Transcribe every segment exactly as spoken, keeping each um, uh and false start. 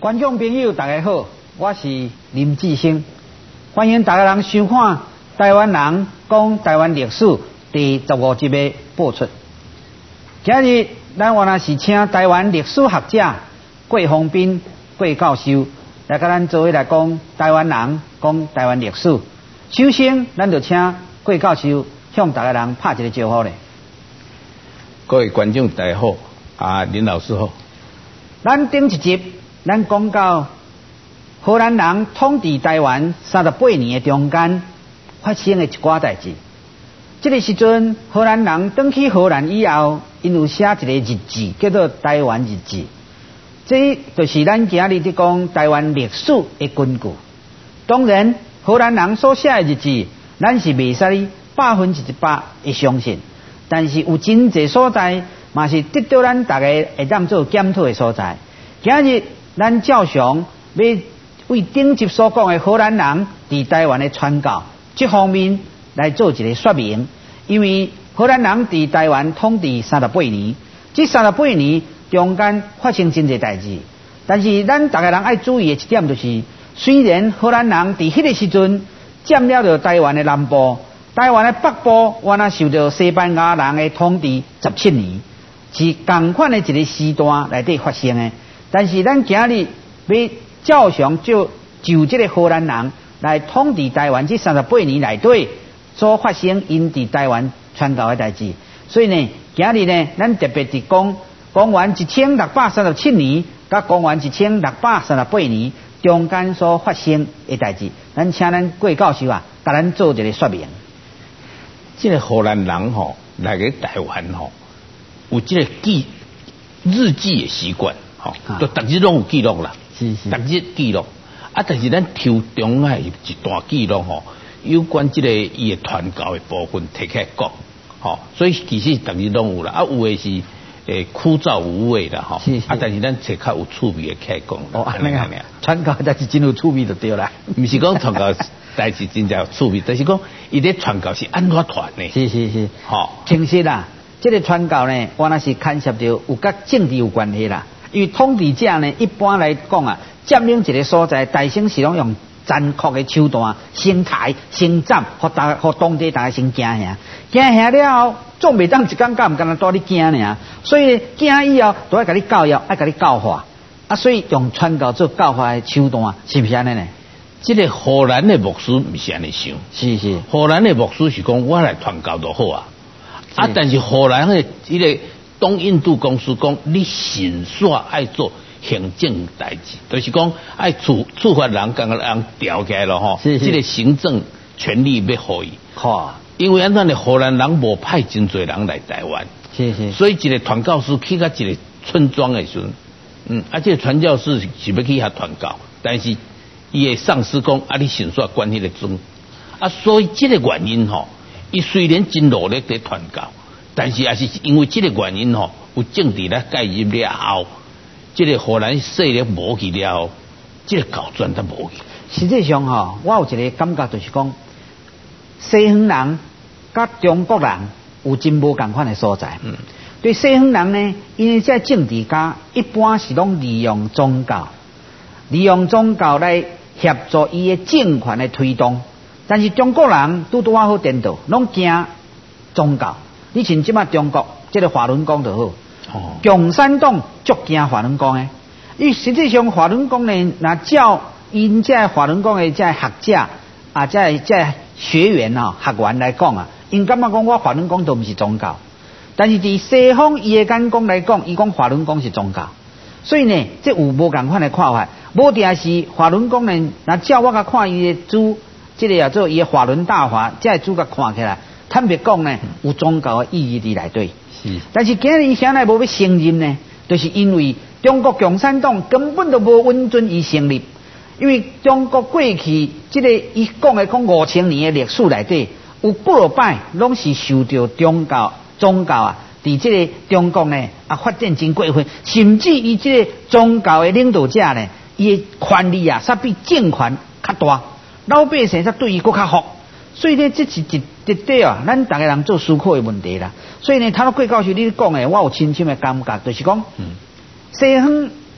观众朋友，大家好，我是林志升，欢迎大家人收看《台湾人讲台湾历史》第十五集的播出。今日咱原来是请台湾历史学者郭宏斌郭教授来跟咱做伙来讲台湾人讲台湾历史。首先，咱就请郭教授向大家人拍一个招呼咧。 各位观众大家好，啊林老师好。 咱顶一集咱讲到荷兰人统治台湾三十八年的中间发生的一寡代志。这个时阵，荷兰人返去荷兰以后，因有写一个日志，叫做《台湾日志》。这就是咱今日在讲台湾历史的根据。当然，荷兰人所写的日志，咱是袂使百分之一百会相信，但是有真侪所在，嘛是得到咱大家会当做检讨的所在。今日咱照常要为顶集所讲的荷兰人伫台湾的传教这方面来做一个说明，因为荷兰人伫台湾统治三十八年，这三十八年中间发生真侪代志，但是咱大家人爱注意的一点就是，虽然荷兰人伫迄个时阵占了着台湾的南部，台湾的北部原来受到西班牙人的统治十七年，是同款的一个时段内底发生的。但是咱今日要照常就就这个荷兰人来统治台湾这三十八年内底所发生因伫台湾传教的代志，所以呢，今日呢，咱特别是讲公元一千六百三十七年甲公元一千六百三十八年中间所发生的代志，咱请咱郭教授啊，甲咱做一个说明。 这个荷兰人吼来个台湾吼，有这个记日记的习惯。吼，就逐日拢有记录啦， 是是， 逐日记录。啊，但是咱抽中啊一段记录吼，有关这个伊的传教的部分摕起来讲，吼，所以其实逐日拢有啦。啊，有的是诶枯燥无味的吼，啊，但是咱找较有趣味的起来讲。 哦，安尼啊，传教代志真有趣味就对啦。 毋是讲传教代志真正有趣味，但是讲伊咧传教是安怎传呢？ 是是是， 吼， 其实啦，这个传教呢，原来是牵涉到有甲政治有关系啦。因为统治者呢，一般来讲啊，占领一个所在，大省是拢用残酷的手段、生台、生斩，互大、互当地大家先惊吓，惊吓了后，总袂当一天到毋干那带你惊尔，所以惊以后，都要甲你教育，爱甲你教化，啊，所以用传教做教化的手段，是不是安尼呢？ 这个荷兰的牧师毋是安尼想， 是是， 荷兰的牧师是讲我来传教就好啊，啊，但是荷兰的这个。东印度公司讲，你神煞爱做行政代志，就是讲爱处处罚人，刚刚人调起来了吼，这个行政权力要互伊。 好， 因为安怎的荷兰人无派真侪人来台湾， 是是， 所以一个传教士去到一个村庄的时候，嗯，啊，这个传教士是要去遐传教，但是伊的上司讲，啊，你神煞管迄个村，啊，所以这个原因吼，伊虽然真努力在传教。但是也是因为这个原因吼，有政治来介入了后，这个荷兰势力无去了后，这个教专都无去。 实际上吼，我有一个感觉就是讲，西方人甲中国人有真无共款的所在。嗯，对西方人呢，因为这政治家一般是拢利用宗教，利用宗教来协助伊的政权的推动，但是中国人拄拄啊好颠倒，拢惊宗教。你像即马中国这个法轮功就好，哦、共产党足惊法轮功诶，因为实际上法轮功呢，若照因这法轮功的这学者啊，这这学员啊、学员来讲啊，因感觉讲我法轮功都毋是宗教，但是伫西方伊的眼光来讲，伊讲法轮功是宗教，所以呢，这有无共款的看法，无定是法轮功呢，若照我甲看伊的主，这个叫做伊的法轮大法，这主甲看起来。坦白讲呢，有宗教的意义伫内底。是，但是今日伊现在无要承认呢，就是因为中国共产党根本都无允准伊成立。因为中国过去这个伊讲的讲五千年的历史内底，有几落摆拢是受到宗教宗教啊，伫这个中国呢啊发展真过分，甚至伊这个宗教的领导者呢，伊的权力啊，煞比政权较大，老百姓煞对伊佫较好。所以呢，这是一一点啊，咱大家人做思考的问题啦。所以呢，他郭教授你讲的，我有深深的感觉，就是讲，嗯、西方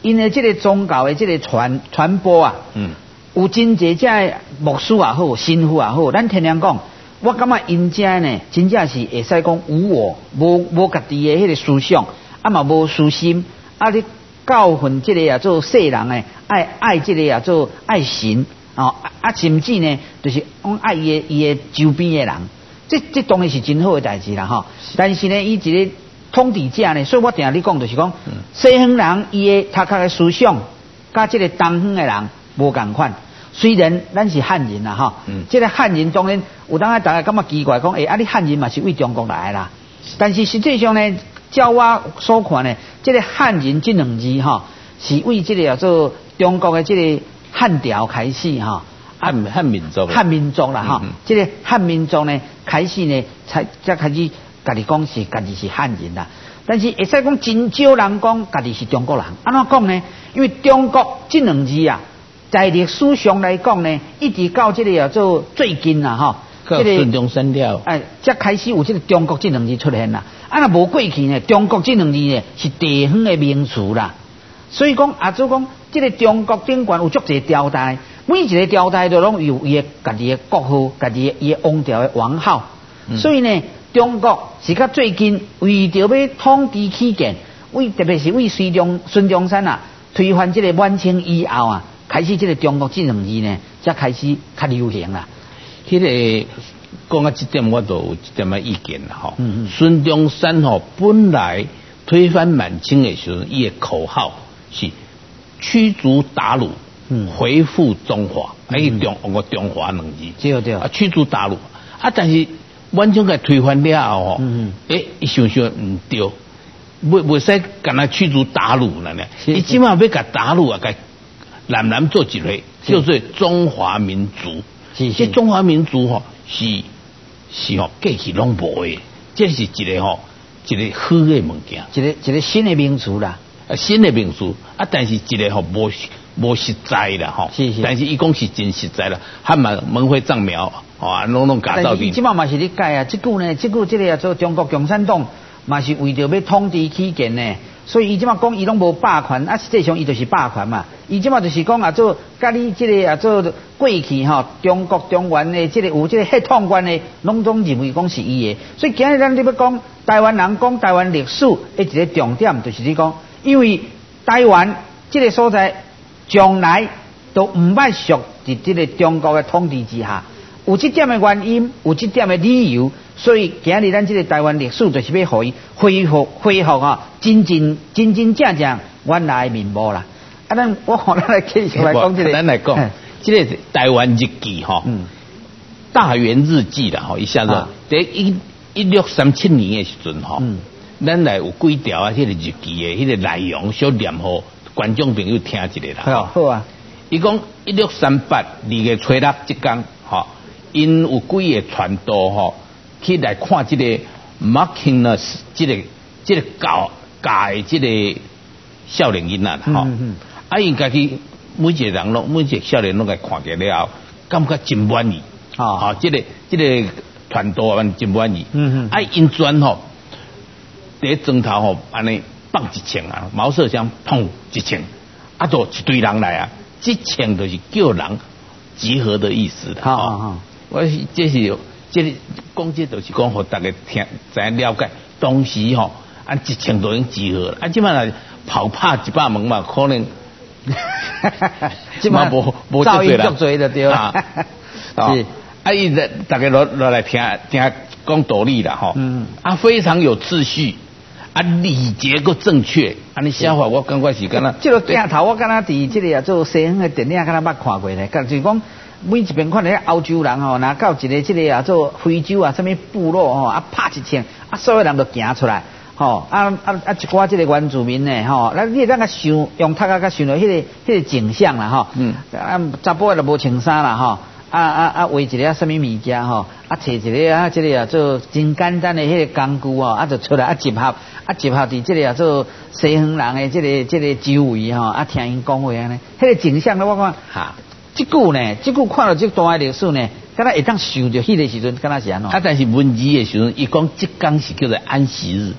因为这个宗教的这个传传播啊，嗯，有真侪只牧师也好，神父也好，咱天天讲，我感觉因遮呢，真正是会使讲无我，无无家己的迄个思想，啊嘛无私心，啊你教训这个啊做世人诶，爱爱这个啊做爱神哦，啊甚至呢，就是讲爱伊的伊的周边的人，这这当然是真好的代志啦吼。但是呢，伊一个统治者呢，所以我定你讲就是讲，嗯、西方人伊的他他的思想，甲这个东方的人无共款。虽然咱是汉人啦吼，嗯，这个汉人当然有当下大家感觉奇怪，讲诶、欸，啊你汉人嘛是为中国来的啦，但是实际上呢，照我所看呢，这个汉人这两字吼，是为这个叫做中国的这个汉朝开始吼， 汉汉民族， 汉民族啦吼，嗯、这个汉民族呢开始呢才才开始家己讲是家己是汉人啦，但是会使讲真少人讲家己是中国人，安怎讲呢？因为中国这两字啊。在历史上来讲呢，一直到这个叫做最近啦，吼， 这个孙中山了， 哎，才开始有这个中国这两字出现啦。啊，那无过去呢，中国这两字呢是地方的名词啦。所以讲，阿祖讲，这个中国顶端有足侪朝代，每一个朝代都拢有伊的家己的国号，家己的伊的王朝的王号。嗯、所以呢，中国是到最近为着要统治起见，为特别是为孙中孙中山啊推翻这个满清以后啊。开始这个中国这两字呢，才开始较流行啦。 迄、那个讲到这点，我都有一点仔意见啦吼。嗯嗯。孙中山吼本来推翻满清的时候，伊的口号是驱逐鞑虏，嗯，恢复中华，啊，伊中用个中华两字。 对对。 啊，驱逐鞑虏，啊，但是满清给推翻了后吼，嗯嗯，诶，伊想想唔对，袂袂使干那驱逐鞑虏了呢？伊起码要甲鞑虏啊，甲南南做一类，就是中华民族。是是，这中华民族吼是是吼过去拢无的，这是一个吼一个好的物件， 一个一个新的名词啦， 啊新的名词啊，但是一个吼无无实在啦吼， 是是， 但是伊讲是真实在啦，汉嘛门桧丈苗，吼啊拢拢假造的。 但是即嘛嘛是咧改啊，即句呢，即句即个叫做中国共产党嘛是为着要统治起见呢。所以伊即马讲伊拢无霸权，啊实际上伊就是霸权嘛。伊即马就是讲啊做，甲你即个啊做过去吼，中国中原的即个有即个血统观的，拢总认为讲是伊的。所以今日咱咧要讲台湾人讲台湾历史的一个重点，就是你讲，因为台湾即个所在将来都唔捌属伫即个中国的统治之下，有即点的原因，有即点的理由。所以今日咱这个台湾历史就是要互伊恢复恢复啊，真真真真正正原来的面目啦。啊，咱我看咱来继续来讲这个， 咱来讲，这个台湾日记哈，嗯，大元日记啦，哈，一下子在一一六三七年的时阵哈，嗯，咱来有几条啊，迄个日记的迄个内容，小念互观众朋友听一下啦。 好，好啊。 伊讲一六三八二月初六即天，哈，因有几个传道哈。去来看这个 Marquinus 这个这个教教的这个少年囡仔啦，吼、嗯嗯，啊，因家己每一个人拢每一个少年拢来看见了后，感觉真满意，啊、哦，啊，这个这个传道啊真满意，嗯嗯，啊，因专吼，第砖头吼安尼放一千啊，毛瑟香砰一千，啊，就一堆人来啊，这千就是叫人集合的意思啦，好好好，我这是。这个讲这就是讲，互大家听知了解。当时吼，按一千多人集合，啊，即摆来跑拍一百门嘛，可能， 即摆无无噪音足多就对啦。 是，啊，伊来大家落落来听听讲道理啦，吼，嗯，啊，非常有秩序，啊，礼节个正确，安尼写法我感觉是敢若。 即个镜头我敢若伫即个做西方的电影，敢若捌看过咧，就是讲。每一边看咧欧洲人吼，拿到一个即个啊做非洲啊，什么部落吼，啊拍一枪，啊所有人都行出来，吼啊啊啊一寡即个原住民呢，吼，咱你咱个想用头壳甲想到迄个迄个景象啦，吼，嗯，啊查甫的就无穿衫啦，吼，啊啊啊为一个啊什么物件吼，啊摕一个啊即个啊做真简单的迄个工具哦，啊就出来啊集合，啊集合伫即个啊做西方人的即个即个周围吼，啊听因讲话安尼，迄个景象咧我看哈。即句呢，即句看到即段历史呢，敢若会当想着迄个时阵，敢若是安怎？ 啊，但是文字的时阵，伊讲即天是叫做安息日，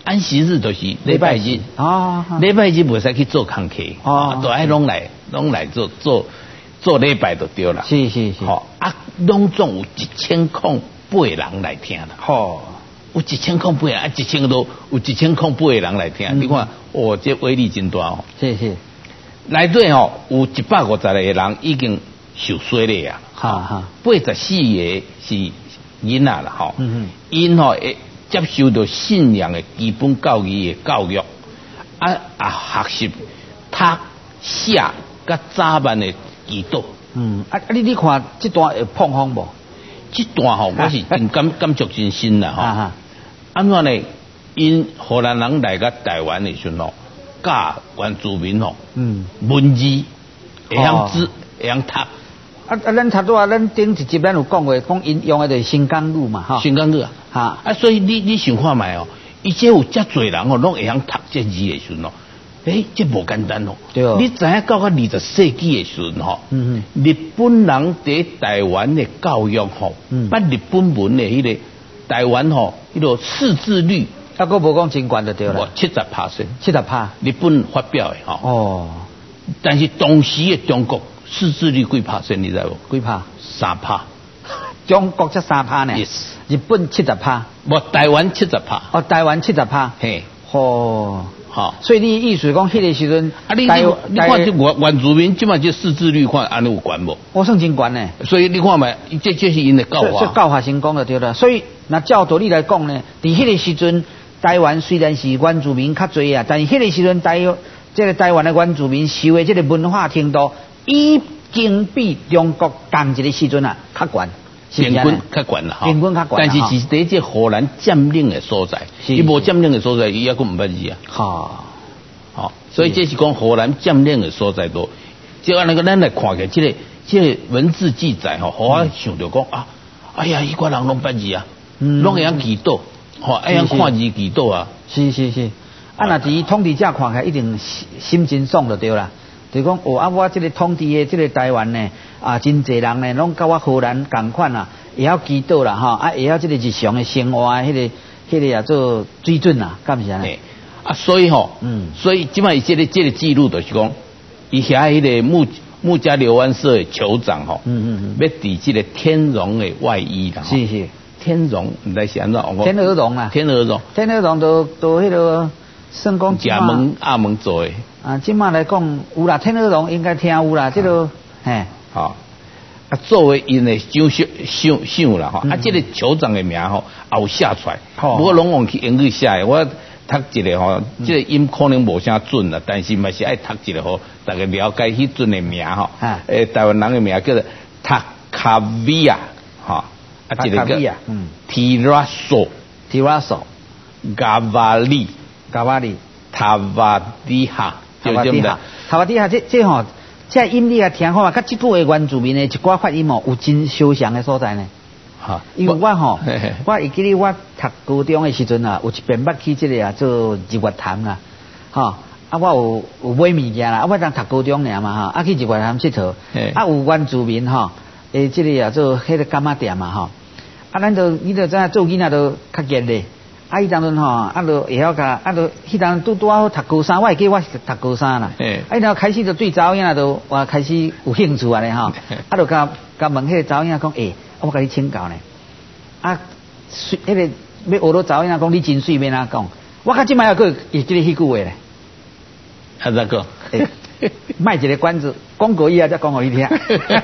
安息日就是礼拜日， 哦， 礼拜日袂使去做工课， 哦， 都爱拢来拢来做做做礼拜就对啦。 是是是， 好啊，拢总有一千空八个人来听啦。 好， 有一千空八个，啊，一千都有一千空八个人来听，你看，哦，这威力真大哦。 是是， 内底吼有一百五十个人已经受洗了啊， 哈哈， 八十四个是囡仔啦，吼， 嗯嗯， 因吼会接受到信仰的基本教育的教育，啊啊学习读写甲早晚的祈祷。 嗯，啊啊，你你看这段会碰风无？ 这段吼我是真感感触真深啦，吼。 啊安怎呢？因荷兰人来到台湾的时候吼，教原住民吼，嗯，文字会晓字会晓读。 啊啊，咱读多啊，咱顶一集咱有讲过，讲因用的就是新港语嘛，哈。 新港语啊， 哈啊，所以你你想看卖哦，伊这有遮侪人哦，拢会晓读这字的时候哦，诶，这无简单哦。 对哦。 你知影到个二十世纪的时候吼，嗯嗯，日本人伫台湾的教育吼，嗯，把日本文的迄个台湾吼，迄个识字率， 啊，佫无讲真悬就对了。 七十趴先， 七十趴， 日本发表的吼。 哦。 但是当时的中国识字率几趴先，你知无？ 几趴？ 三趴。 中国才三趴呢。 Yes。 日本七十趴。 无台湾七十趴。 哦，台湾七十趴。 嘿。 哦。 好。 所以你意思讲，迄个时阵， 啊，你你你看这原原住民，即嘛这识字率看安尼有悬无？ 我算真悬呢。 所以你看嘛，这这是因的教法。 这教法成功就对了。所以那照道理来讲呢，伫迄个时阵，台湾虽然是原住民较侪啊，但是迄个时阵台这个台湾的原住民受的这个文化程度，已经比中国同一个时阵啊较悬。 平均较悬啦， 平均较悬。 但是是伫这荷兰占领的所在，伊无占领的所在，伊还佫唔捌字啊。 好， 好，所以这是讲荷兰占领的所在多。就按那个咱来看起，这个这个文字记载吼，互我想到讲啊，哎呀，迄寡人拢捌字啊，拢会晓祈祷，吼，会晓看字祈祷啊。 是是是，啊，那伫统治者看起来一定心真爽就对啦。就讲哦，啊，我这个统治的这个台湾呢，啊，真侪人呢，拢甲我荷兰同款啊，会晓祈祷啦，哈，啊，会晓这个日常的生活，迄个、迄个啊做水准啊，敢是安尼？ 啊，所以吼，嗯，所以即摆伊这个这个记录就是讲，伊遐迄个木木家流湾社的酋长吼，嗯嗯嗯，要伫这个天龙的外衣啦， 是是， 天龙，唔知是安怎？ 天鹅绒啊， 天鹅绒， 天鹅绒都都迄个算讲假门阿门做的。 啊，即马来讲有啦，天鹅绒应该听有啦，这个嘿， 好，啊，作为因的奖赏赏赏啦吼，啊，这个酋长的名吼也有写出来，不过拢用去英语写的，我读一个吼，这个音可能无啥准啦，但是嘛是爱读一个吼，大家了解迄阵的名吼，诶，台湾人的名叫做塔卡维亚，哈，啊，一个叫嗯，提拉索， 提拉索， 加瓦利， 加瓦利， 塔瓦迪哈。 塔瓦迪哈，塔瓦迪哈，这这吼，这音你啊听看嘛，甲即句的原住民的一寡发音哦，有真相像的所在呢。哈，因为我吼，我会记得我读高中的时阵啊，有一遍捌去这个啊做日月潭啊，哈，啊我有有买物件啦，啊我当读高中尔嘛哈，啊去日月潭佚佗，啊有原住民吼，诶这个啊做迄个干妈店嘛吼，啊咱就你就知影做囡仔都较热咧。啊，伊当阵吼，啊，就会晓甲，啊，就迄当拄拄好读高三，我会记我是读高三啦。啊，然后开始就对查某囝就我开始有兴趣啊咧吼，啊，就甲甲问迄个查某囝讲，诶，我甲你请教呢。啊，迄、那个要学到查某囝讲你真水要哪讲？我较即摆还佫会记得迄句话咧。 啊，怎个？ 卖一个关子，讲过以后再讲互你听。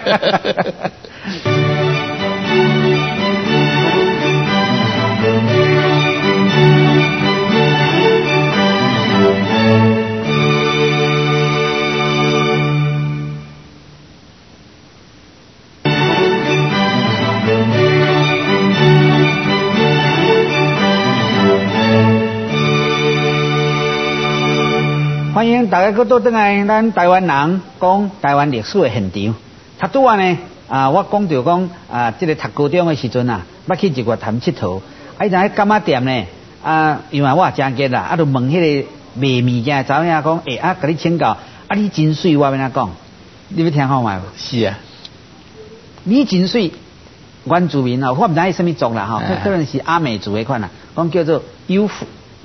欢迎大家搁倒转来，咱台湾人讲台湾历史的现场。他拄啊呢，啊，我讲到讲啊，这个读高中的时阵啊，捌去日月潭佚佗，啊，伊在干妈店呢，啊，因为我也真急啦，啊，就问迄个卖物件查某囝讲，诶、欸，啊，甲你请教，啊，你真水，我要哪讲？你要听好嘛？ 是啊， 你真水，原住民啊，我唔知伊什么族啦吼，可能是阿美族的款啦，讲叫做优抚。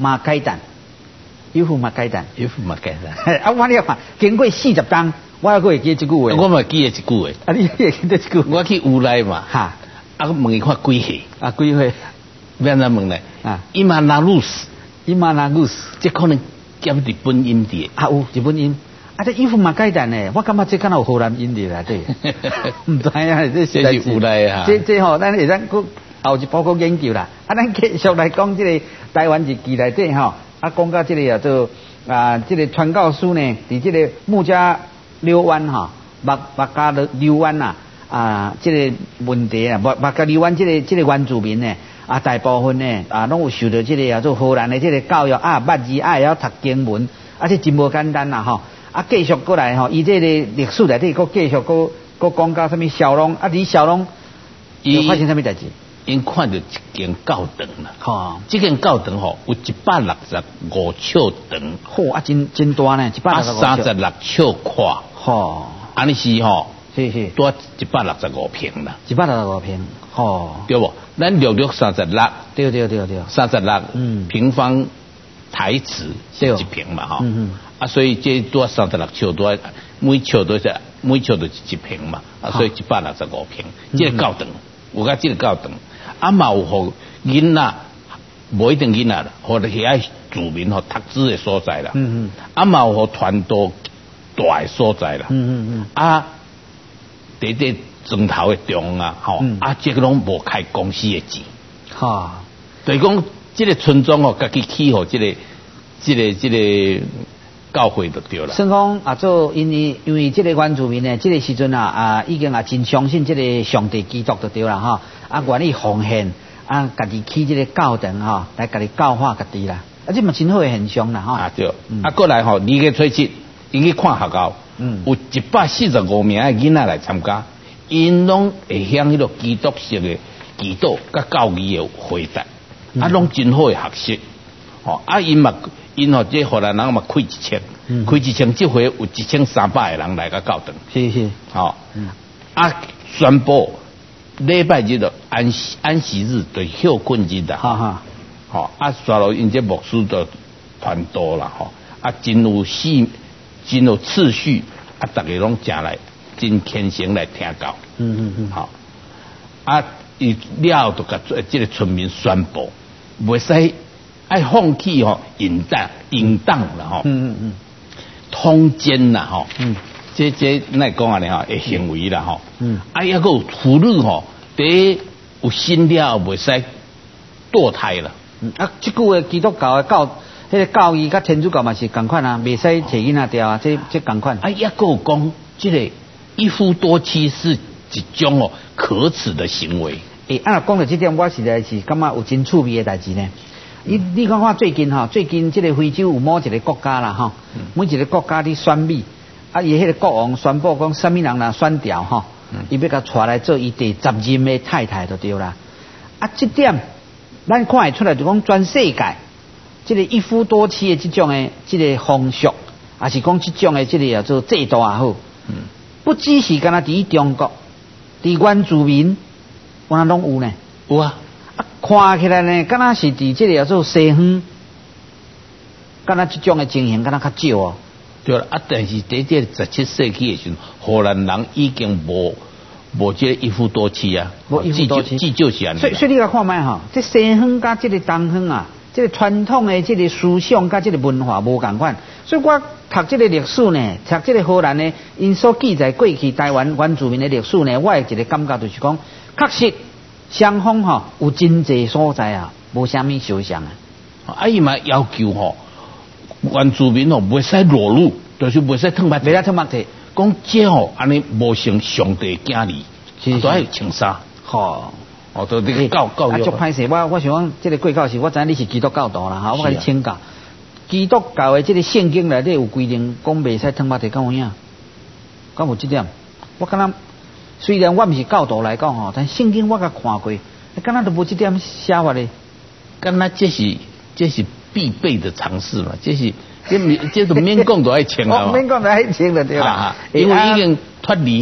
马该蛋，有副马该蛋， 有副马该蛋。 啊，我你看，经过四十档，我还会记这句话。 我嘛记得一句话。 啊，你也记得这句话。 我去乌来嘛，哈，啊，我问伊看几岁？ 啊，几岁？ 要安怎问呢？啊，伊嘛拿鲁斯， 伊嘛拿鲁斯， 这可能兼日本音的。 啊，有日本音。啊，这衣服嘛简单呢，我感觉这敢有荷兰音的啦，对。唔知啊，这实在是有来啊。 这这吼，咱会咱搁后一步搁研究啦。啊，咱继续来讲这个台湾日记内底吼，啊，讲到这个叫做啊，这个传教书呢，伫这个木家柳湾哈，木木家的柳湾呐，啊，这个问题啊，木木家柳湾这个这个原住民呢，啊，大部分呢啊，拢有受到这个叫做荷兰的这个教育啊，捌字啊，会晓读经文，啊，这真无简单啦吼。啊，继续过来吼，伊这个历史内底，佫继续佫佫讲到什么小龙啊，李小龙又发生什么代志？ 因看到一间教堂啦， 吼， 这间教堂吼有一百六十五尺长， 嚯啊，真真大呢，一百六十五尺， 三十六尺宽， 吼， 安尼是吼， 是是， 多一百六十五平啦， 一百六十五平，吼， 对不？咱略略三十六， 对对对对， 三十六， 嗯， 平方台尺是一平嘛，吼， 嗯嗯。 啊，所以这多三十六尺多，每尺都是每尺都是一平嘛，啊，所以一百六十五平。这个教堂，有甲这个教堂，啊嘛有互囡仔，无一定囡仔啦，或者遐住民吼读书的所在啦。嗯嗯。啊嘛有互传道大的所在啦。嗯嗯嗯。啊，伫伫庄头的中啊，吼、嗯，啊，这个拢无开公司的钱。哈。就是讲，这个村庄吼，家己起互这个、这个、这个。教会就对了。算讲啊，做因为因为这个原住民呢，这个时阵啊啊，已经啊真相信这个上帝基督就对了哈。啊，愿意奉献啊，家己起这个教堂哈，来家己教化家己啦。啊，这嘛真好的现象啦哈。 啊对。嗯、啊，过来吼，二月初七，伊去看学校，嗯，有一百四十五名的囡仔来参加，因拢会向迄个基督式的祈祷甲教义的回答，嗯、啊，拢真好的学习。吼、哦，啊，因嘛。因吼，这荷兰人嘛开一千，嗯、开一千，这回有一千三百个人来个教堂。 是是， 好、哦，嗯、啊，宣布礼拜日的安息安息日对休困日的，哈哈，好、哦，啊，刷落因这牧师的传道啦，吼、哦，啊，真有序，真有次序，啊，大家拢正来，真虔诚来听教。嗯嗯嗯，好、哦，啊，伊了后就甲这个村民宣布，袂使。爱放弃吼，淫荡淫荡啦吼，嗯嗯嗯，通奸啦吼，嗯，这这那讲啊咧吼，会行为啦吼，嗯，啊抑个有妇女吼，第有心了袂使堕胎啦， 嗯啊，即句话基督教的教，迄个教义甲天主教嘛是共款啊，袂使摕囡仔掉啊，这这共款。 啊，抑个有讲，即个一夫多妻是一种哦可耻的行为。 诶、欸，啊，讲到这点，我实在是感觉有真趣味的代志呢。你你看看最近哈，最近这个非洲有某一个国家啦哈，嗯、每一个国家的选美，啊，伊迄个国王宣布讲，什么人啦选掉哈，伊、嗯、要甲带来做伊第十任的太太就对啦。啊，这点咱看会出来就讲全世界，这个一夫多妻的这种的这个风俗，也是讲这种的这个叫做制度也好，嗯、不只是干那伫中国，伫原住民，我那拢有呢， 有啊。 啊，看起来呢，敢若是伫这个叫做西方，敢若这种的情形，敢若较少哦。 对啦，啊，但是在这十七世纪的时候，荷兰人已经无无这一夫多妻啊， 无一夫多妻， 至少是安尼。 所以，所以你来看卖哈，这西方甲这个东方啊，这个传统的这个思想甲这个文化无共款。所以我读这个历史呢，读这个荷兰呢，因所记载过去台湾原住民的历史呢，我的一个感觉就是讲，确实。双方吼有真济所在啊，无虾米相像啊。 啊，伊嘛要求吼，原住民吼袂使裸露，就是袂使脱目， 袂使脱目体。 讲这吼安尼无成上帝敬礼，都要穿衫。 吼， 哦，都这个教教育。 啊，足歹势，我我想讲，这个贵教是，我知影你是基督教徒啦，哈，我甲你请教。基督教的这个圣经内底有规定，讲袂使脱目体，敢有影？敢有这点？我敢若。虽然我毋是教徒来讲吼，但圣经我甲看过，敢若都无这点写法咧。 敢若这是这是必备的常识嘛，这是这这都免讲都爱穿啊。 免讲都爱穿就对啦， 因为已经脱离迄个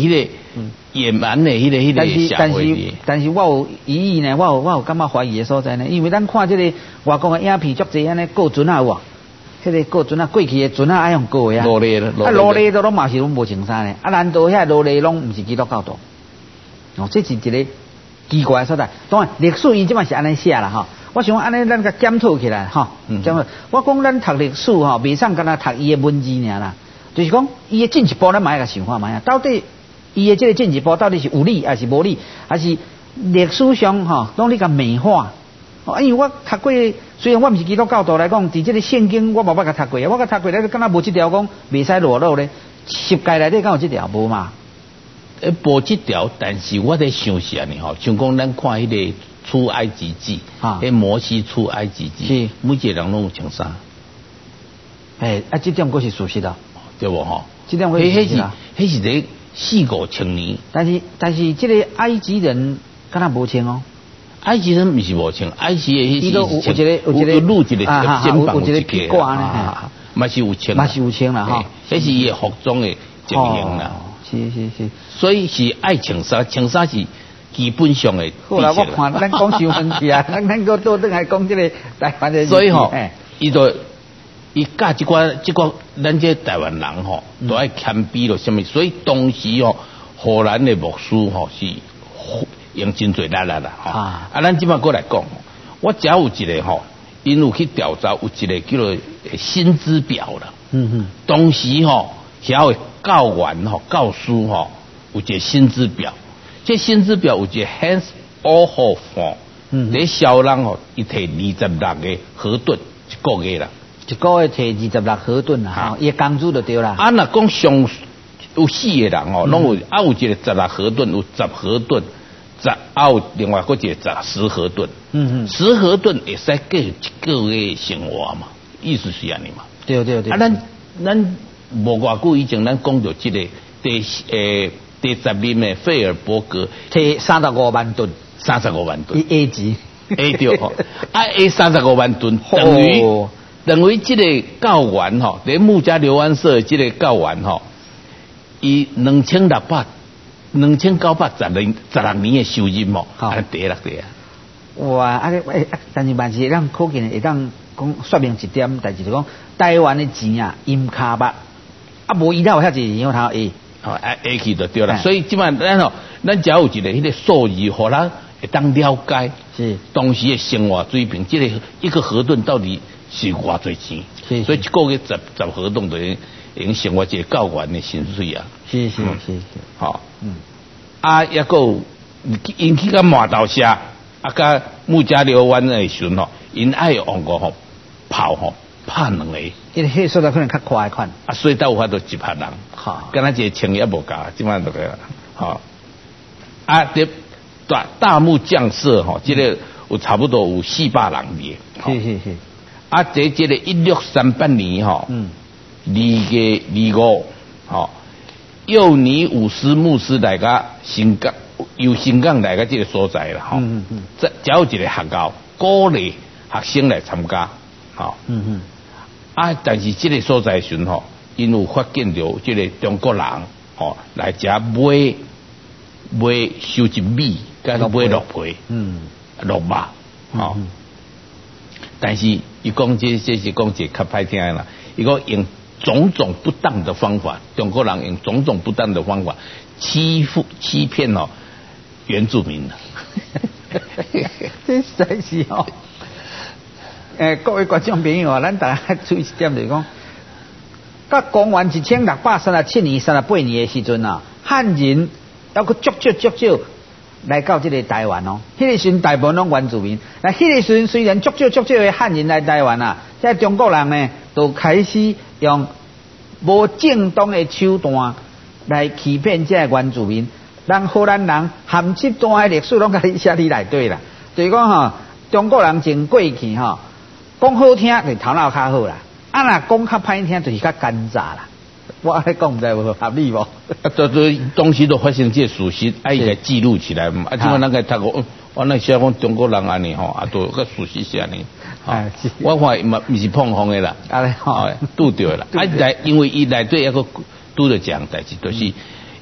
野蛮的迄个迄个社但是会的。 但是我有疑义呢，我有我有感觉怀疑的所在呢，因为咱看这个外国的影片足济安尼过船啊有啊，迄个过船啊过去的船啊爱用过的啊， 罗列啊罗列都拢嘛是拢无穿衫呢，啊难道遐罗列拢毋是基督教徒？哦，这是一个奇怪的所在。当然历史伊即嘛是安尼写啦吼。我想安尼咱甲检讨起来吼，检讨。我讲咱读历史吼，袂使干那读伊的文字尔啦，就是讲伊的进一步咱嘛要甲想看嘛呀，到底伊的这个进一步到底是有理还是无理，还是历史上吼拢你甲美化？哦，因为我读过，虽然我毋是基督教徒来讲，伫这个圣经我无捌甲读过，我甲读过咧，敢若无即条讲袂使裸露咧，十诫内底敢有即条无嘛？ 诶，无即条，但是我在想啥呢？吼，像讲咱看迄个出埃及记，啊，迄摩西出埃及记，是每一个人拢有穿衫。 诶，啊，这点佫是事实啊， 对无吼？ 这点佫是事实啊。 迄是伫四五千年。 但是但是，这个埃及人敢若无穿哦。 埃及人毋是无穿，埃及的迄是有一个有一个露一个肩膀有一个披挂呢， 嘛是有穿， 嘛是有穿啦吼。 迄是伊的服装的情形啦。 是是是。 所以是爱穿衫，穿衫是基本上的。 好啦，我看咱讲伤分去啊，咱咱个倒转来讲这个台湾的。 所以吼，伊就伊教即寡即寡咱这台湾人吼，都爱谦卑咯，什么？所以当时吼，荷兰的牧师吼是用真侪力啦啦吼。啊，咱即摆过来讲，我只有一个吼，因有去调查，有一个叫做薪资表啦。嗯嗯。当时吼，遐个教员吼、教师吼。有一个薪资表，这薪资表有一个 Hans Ohoff 吼，嗯，这小人吼，伊摕二十六个河顿一个月啦， 一个月摕二十六河顿啦，伊工资就对啦。 啊，若讲上有四个人吼，拢有啊有一个十六河顿，有十河顿，十啊有另外嗰一个十十河顿，嗯嗯，十河顿会使过一个月生活嘛，意思是安尼嘛。 对对对。 啊，咱咱无偌久以前，咱讲到即个第诶。第十任的费尔伯格摕三十五万吨， 三十五万吨， 伊 A 级 ，A 对吼，啊 A 三十五万吨，等于、哦、等于这个教员吼，连木家刘安社这个教员吼，伊两千六百两千九百十零十六年的收入吼，啊第六第啊。 哇，啊诶，但是万是咱可见会当讲说明一点，但是就讲台湾的钱啊，因卡巴啊无伊了遐济钱头 A。 哦，啊 A 去就对了，所以即摆咱吼，咱只要有一个迄个数字，互咱会当了解是当时的生活水平，即、这个一个河顿到底是偌侪钱？是，所以一个月十十河顿就已经生活一个教员的薪水啊。 是是是是， 好，嗯，啊，抑个因去甲麻豆社，啊，甲木家寮湾的时阵吼，因爱用过吼跑吼。拍两个， 因为迄所在可能较快款， 啊，所以才有法度一拍人，好，敢若一个青也无够，即摆就个啦，好，啊，这大大木匠社吼，即、这个有差不多有四百人哩， 是是是， 啊，这这个一六三八年吼，嗯，二月二五，吼，幼尼武师牧师来个新港，由新港来个这个所在啦，吼，嗯嗯，这只有一个学校鼓励学生来参加，吼，嗯嗯。啊！但是这个所在时吼，因有发现到这个中国人吼来遮买买收集米，甲买鹿皮，嗯，鹿肉，吼。但是伊讲这这是讲一个较歹听啦，伊讲用种种不当的方法，中国人用种种不当的方法欺负欺骗哦原住民了。 这实是哦。诶，各位观众朋友啊，咱大家注意一点就是讲，到公元一千六百三十七年、三十八年的时阵啊，汉人还佫足少足少来到这个台湾哦。迄、那个时阵大部分拢原住民，那迄个时阵虽然足少足少的汉人来台湾啊，在中国人呢，都开始用无正当的手段来欺骗这个原住民，让荷兰人含这段的历史拢甲你写伫内底啦。就是讲吼，中国人从过去吼。讲好听就头脑较好啦，啊若讲较歹听就是较奸诈啦。我安尼讲唔知有合理无？啊， 都都当时都发生这事实，啊，伊来记录起来嘛。啊，即摆咱个读过，我那写讲中国人安尼吼，啊，都个事实是安尼。啊，我看嘛毋是碰风的啦，啊，拄着啦。啊，来因为伊内底一个拄着讲代志，就是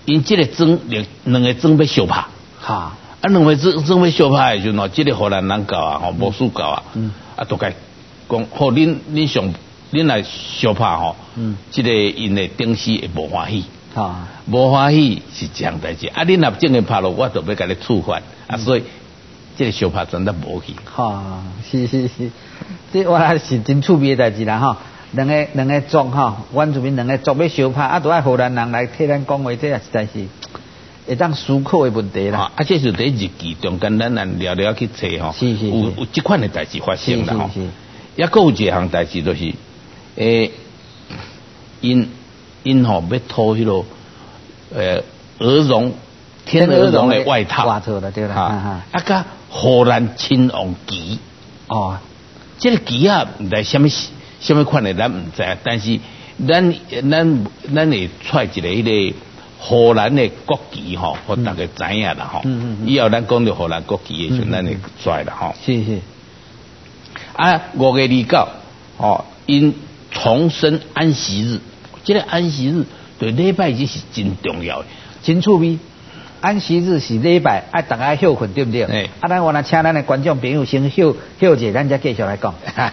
因这个庄两两个庄要相拍， 哈， 啊两个庄庄要相拍的时候喏，这个荷兰人教啊，吼魔术教啊，嗯，啊都该讲，好恁恁上恁来相拍吼，嗯，这个因的顶司会无欢喜，哈，无欢喜是这样代志，啊恁若正个拍落，我就要甲你处罚，啊所以这个相拍真的无去， 哈，是是是，这我来是真趣味的代志啦哈。两个两个族哈，原住民两个族要相拍，啊，都爱荷兰人来替咱讲话，这也实在是会当思考的问题啦。 啊，这是在日记中间，咱咱聊聊去找吼， 是是是， 有有这款的代志发生啦吼。 是是是。 也佫有一项代志就是，诶，因因吼要拖迄落，呃，鹅绒天鹅绒的外套， 外套了对啦， 啊，啊甲荷兰亲王旗， 哦， 这个旗啊，毋知什么什么款的，咱毋知，但是咱咱咱会揣一个迄个荷兰的国旗吼，互大家知影啦吼。嗯嗯。以后咱讲到荷兰国旗的时阵，咱会揣啦吼。 是是。 啊，五月二九，哦，因重申安息日，这个安息日对礼拜日是真重要的， 真趣味。安息日是礼拜，爱大家休困，对不对？哎。啊，咱我来请咱的观众朋友先休休一下，咱再继续来讲。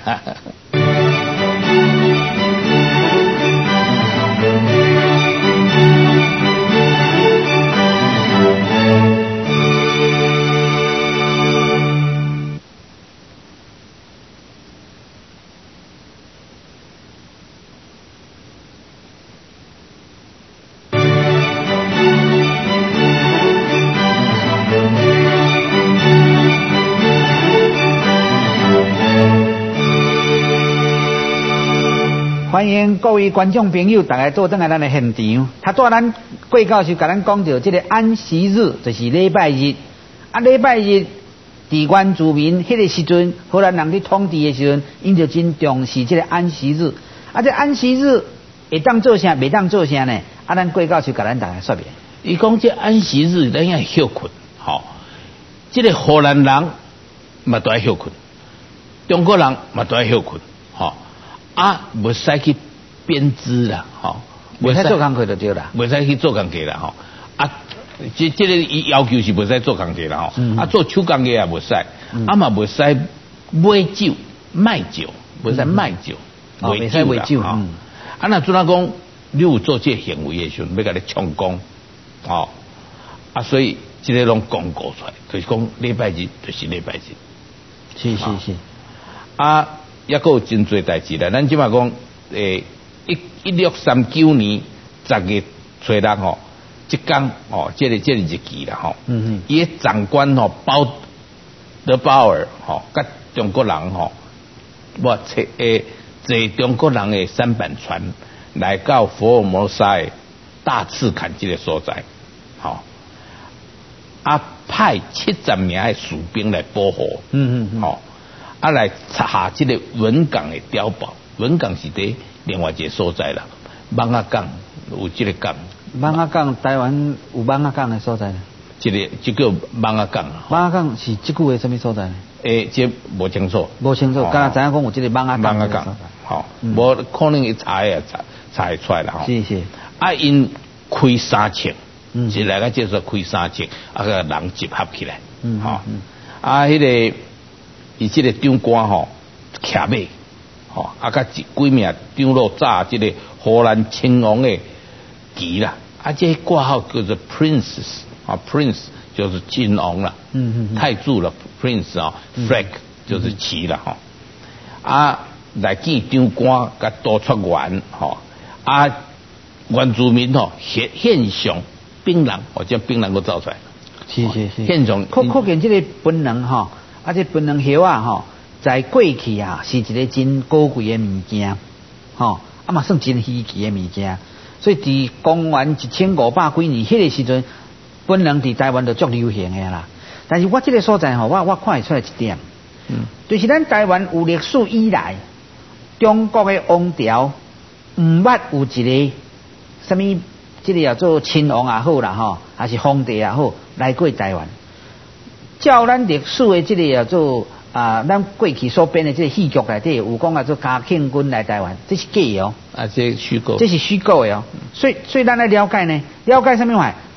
欢迎各位观众朋友，大家坐等来咱的现场。他带咱贵教授甲咱讲到，这个安息日就是礼拜日。啊，礼拜日，伫原住民迄个时阵，荷兰人去统治的时阵，因就真重视这个安息日。啊，这安息日会当做啥，袂当做啥呢？啊，咱贵教授甲咱大家说明。 伊讲这安息日咱要休困，吼、哦，这个荷兰人嘛都爱休困，中国人嘛都爱休困，吼、哦。啊，袂使去编织啦，吼， 袂使做工课就对啦， 袂使去做工课啦，吼。啊，这这个要求是袂使做工课啦，吼、嗯。啊，做手工课也袂使，嗯、啊嘛袂使买酒卖酒，袂使卖酒， 袂使卖酒。 嗯。啊，那主要讲你有做这行为的时候，要甲你充公，哦。啊，所以这个拢公告出来，就是讲礼拜日就是礼拜日。 是是是。 啊。也佫有真侪代志啦，咱即马讲，诶，一一六三九年十月初六吼，即天哦，即、這個即、這個日期啦吼，嗯嗯，伊个长官吼包德鲍尔吼，甲中國人吼，我坐誒坐中國人嘅三板船來到福爾摩沙大赤坎即個所在，吼，啊派七十名嘅士兵來保護，嗯嗯嗯，吼。啊，来查这个文港的碉堡，文港是伫另外一个所在啦。蠓仔港有这个港， 蠓仔港台湾有蠓仔港的所在呢。 这个就叫蠓仔港。 蠓仔港是即句话什么所在呢？ 诶，这无清楚。 无清楚，刚才知影讲有这个蠓仔港。 蠓仔港，好，无可能一查也查查会出来啦。吼。 是是。 啊，因开三千，嗯，是来个叫做开三千，啊个人集合起来，嗯，吼，啊，迄个。伊即个长官吼，骑马，吼，啊，甲几几名长老炸即个荷兰亲王的旗啦，啊，这挂号叫做 Princess 啊 ，Prince 就是亲王啦，嗯嗯嗯，太祖了 ，Prince 啊、嗯、，Flag 就是旗啦，吼、嗯，啊，来见长官甲多出员，吼，啊，原住民吼现现象槟榔，或者槟榔都造出来， 是是是， 现象可可见即个槟榔吼。啊，这槟榔叶啊，吼，在过去啊，是一个真高贵的物件，吼，啊嘛算真稀奇的物件。所以伫公元一千五百几年，迄、那个时阵，槟榔伫台湾就足流行的啦。但是我这个所在吼，我我看会出来一点，嗯，就是咱台湾有历史以来，中国的王朝毋捌有一个什么，这个叫做亲王也好啦，吼，还是皇帝也好，来过台湾。照咱历史的这个叫做啊，咱过去所编的这个戏剧内底有讲啊，做嘉庆君来台湾，这是假的哦。 啊，这虚构。 这是虚构的哦。所以，所以咱来了解呢，了解什么话？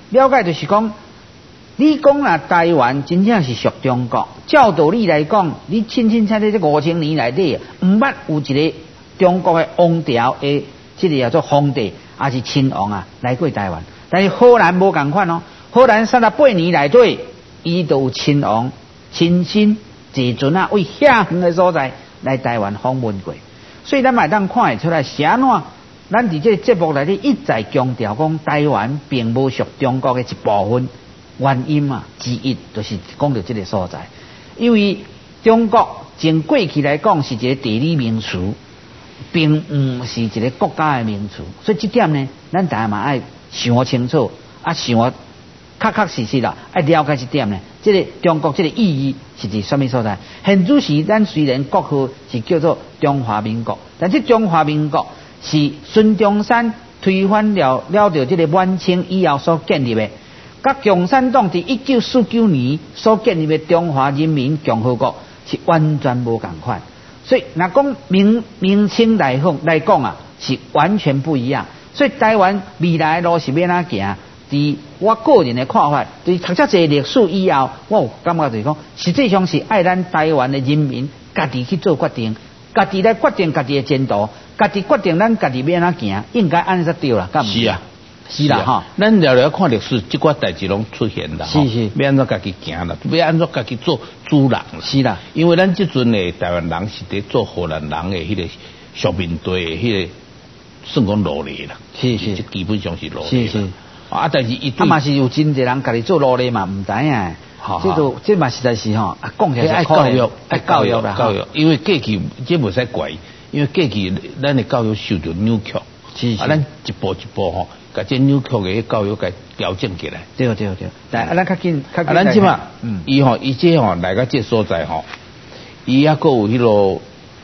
了解就是讲，你讲啊，台湾真正是属中国。照道理来讲，你清清切切这五千年来底，唔捌有一个中国的王朝的这个叫做皇帝，还是亲王啊来过台湾。但是荷兰无共款哦，荷兰三十八年来底，伊都有亲王亲身坐船啊，为遐远的所在来台湾访问过。所以咱嘛当看会出来，是安怎？咱伫这个节目内底一再强调讲，台湾并无属中国的一部分。原因啊之一，就是讲到这个所在。因为中国从过去来讲是一个地理名词，并唔是一个国家的名词，所以这点呢，咱大家嘛爱想清楚，啊想确确实实啦，爱了解这点呢。这个中国这个意义是伫什么所在？现主时咱虽然国号是叫做中华民国，但这中华民国是孙中山推翻了了掉这个满清以后所建立的。甲共产党伫一九四九年所建立的中华人民共和国是完全无共款，所以若讲明明清来讲来讲啊，是完全不一样。所以台湾未来的路是要哪行？伫我个人的看法，伫读遮侪历史以后，我有感觉就是讲，实际上是爱咱台湾的人民家己去做决定，家己来决定家己的前途，家己决定咱家己要哪行，应该安尼才对啦，敢毋是？是啊。 是啦哈，咱聊聊看历史，这寡代志拢出现啦。 是是， 要安怎家己行啦，要安怎家己做主人啦。 是啦， 因为咱这阵的台湾人是伫做荷兰人的迄个小面对的迄个，算讲奴隶啦。 是是， 基本上是奴隶。 是是。 啊，但是伊啊嘛是有真侪人家己做奴隶嘛，唔知影。好，这都这嘛实在是吼，啊讲起来爱教育， 爱教育啦， 教育。因为过去这无使怪，因为过去咱的教育受到扭曲。 是是。 啊，咱一步一步吼。把这扭曲的教育给调整起来。 对对对，但啊，咱较紧，较紧。 啊，咱即嘛，嗯，伊吼，伊这吼来个这所在吼，伊还佫有迄落，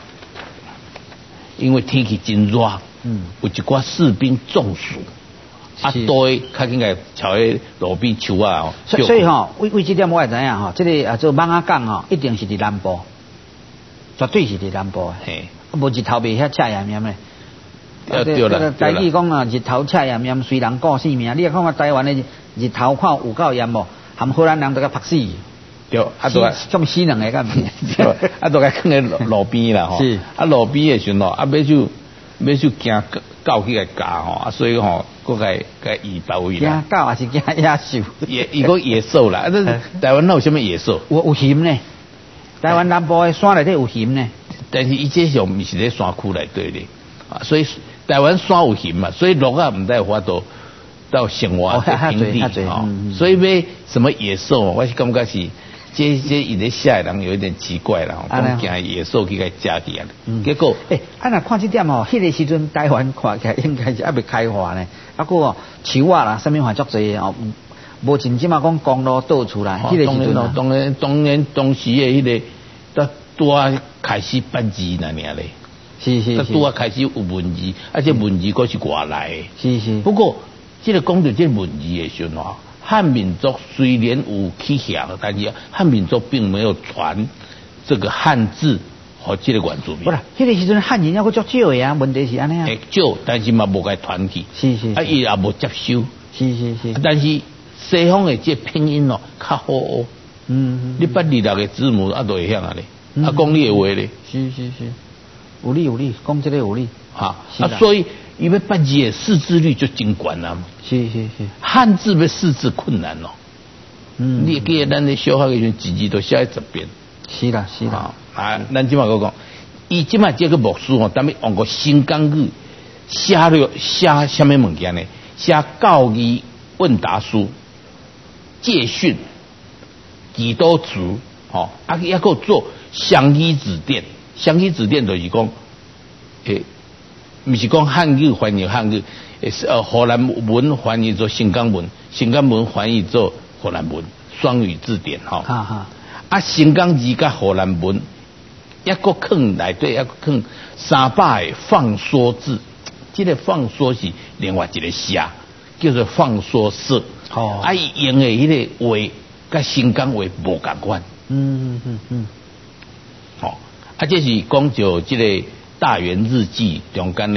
因为天气真热，嗯，有一寡士兵中暑，啊，多较紧个朝迄路边树啊吼。 所所以吼，为为这点我会知影吼，这个啊做蠓仔港吼，一定是伫南部，绝对是伫南部的，嘿，无日头袂遐赤炎炎的。 啊对啦， 台语讲啊，日头赤炎炎，虽人过性命。你看看台湾的日头看有够炎无？含荷兰人都甲拍死。 对，啊都种死人个敢毋是？ 对，啊都甲放喺路边啦吼。是。啊路边的时候，啊尾就尾就惊狗去个咬吼，啊所以吼，佫个个移包围啦。 惊狗还是惊野兽？ 野伊个野兽啦，啊这台湾哪有什么野兽？ 有有熊呢。台湾南部的山内底有熊呢。 但是伊这上毋是咧山区内底咧，啊所以。台湾山有熊嘛，所以鹿啊唔得法度到生活的平地啊，所以要什么野兽，我是感觉是这这伊咧写的人有一点奇怪啦，讲惊野兽去甲食去啊，结果诶，啊若看这点吼，迄个时阵台湾看起来应该是还未开发呢，啊个哦树啊啦，什么话足侪哦，无像即嘛讲公路倒出来，迄个时阵当然当然当时的迄个都多开始办字那尔咧。 是是是， 拄啊开始有文字，而且文字佫是外来的。 是是。 不过，这个讲到这个文字的时候啊，汉民族虽然有起响，但是汉民族并没有传这个汉字和这个原住民。 不啦，迄个时阵汉人还佫足少的啊，问题是安尼啊。 会少，但是嘛无该传去。 是是。 啊，伊也无接收。 是是是。 但是西方的这拼音哦，较好学。嗯。你捌二六个字母啊，都会晓啊咧。啊，讲你的话咧。 是是是。有理有理，讲这个有理哈啊，所以因为办字的识字率就真悬啦。 是是是， 汉字要识字困难咯。嗯，你记得咱的小学的字字都写喺十遍。 是啦是啦， 啊，咱即马我讲，伊即马这个牧师哦，咱们用个新港语写了写什么物件呢？写教育问答书、借训、几多词，哦，啊，还佫做详语字典。详语字典就是讲，诶，不是讲汉语翻译汉语，诶是呃荷兰文翻译做新港文，新港文翻译做荷兰文，双语字典哈。哈哈。啊，新港字甲荷兰文，一个坑内底一个坑三百个放缩字，这个放缩是另外一个写，叫做放缩式。哦。啊，伊用的迄个话，甲新港话无共款。嗯嗯嗯嗯。好。啊，这是讲就这个大元日记中间的